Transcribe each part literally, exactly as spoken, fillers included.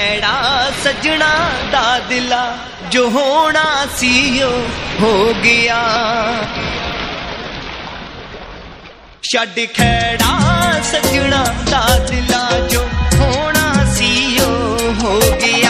खैड़ा सजना दा दिला जो होना सी ओ हो गया। छड़ खैड़ा सजना दा दिला जो होना सी ओ हो गया।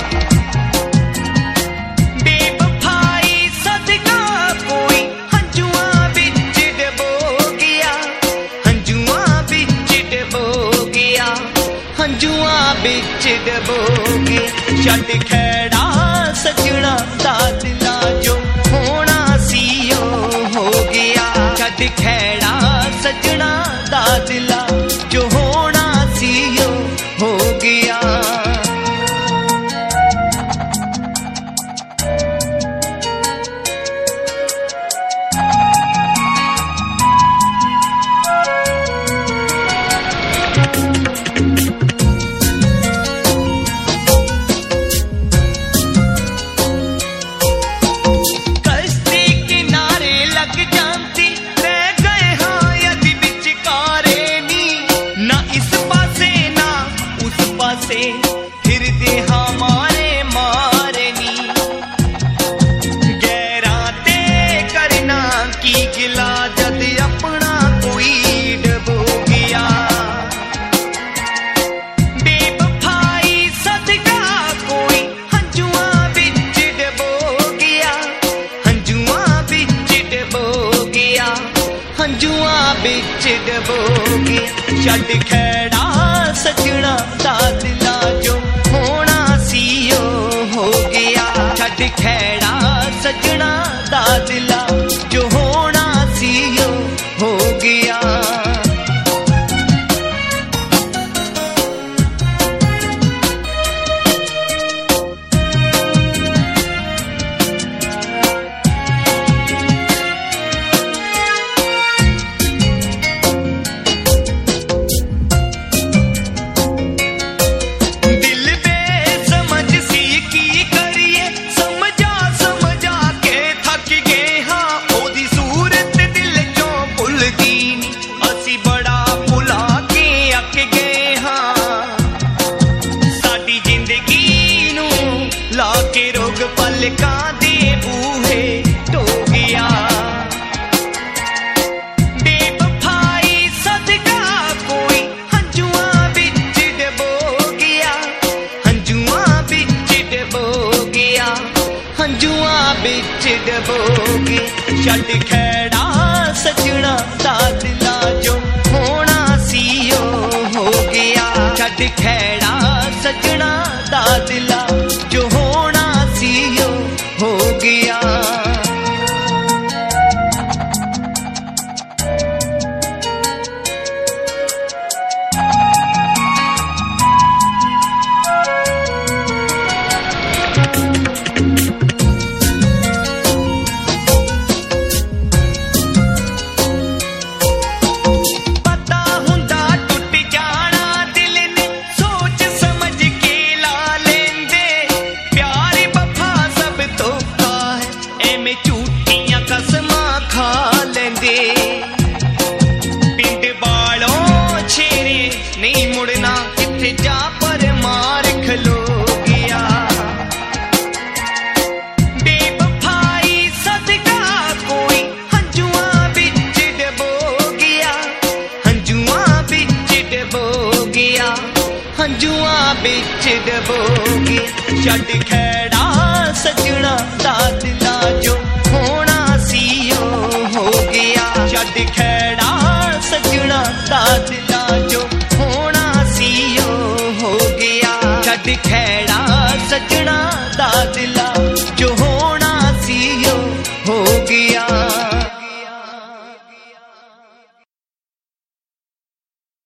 बेवफाई सदका कोई हंजुआ बिच डबो गया, हंजुआ बिच डबो गया, हंजुआ बिच डबो गया। छड़ खैड़ा सजना दा दिला जो होना सी ओ हो गया। छड़ खैड़ा सजना दा दिला जो होना सी ओ हो गया। फिर दे हमारे मारनी गैरा ते करना की गिला जद अपना कोई डबो गया। बेवफाई सदका कोई हंजुआ बिच डबो गया, हंजुआ बिच डबो गया, हंजुआ बिच डबो गया। छड़ खैड़ा सजना दा दिला जो होना सी ओ हो गया। छड़ खैड़ा सजना दा दिला जो होना सी ओ हो गया। लाके रोग पलकां दे बूहे टो गया। बेवफाई सदका कोई हंजुआ बिच डबो गया, हंजुआ बिच डबो गया, हंजुआ बिच डबो गया। छड़ खैड़ा सजना दा दिला जो होना सी ओ हो गया। छड़ खैड़ा सजना दा दिला जो होना सी ओ हो गया। पिंड बालों छेरे नहीं मुड़ना किथे जा पर मार खलो गया। बेवफाई सदका कोई हंजुआ बिच डबो गया, हंजुआ बिच डबो गया, हंजुआ बिच डबो गया। छड़ खैड़ा सजना दा दिला जो होना सी ओ हो गया। छड़ खैड़ा सजना दा दिला जो होना सी ओ हो गया। छड़ खैड़ा सजना दा दिला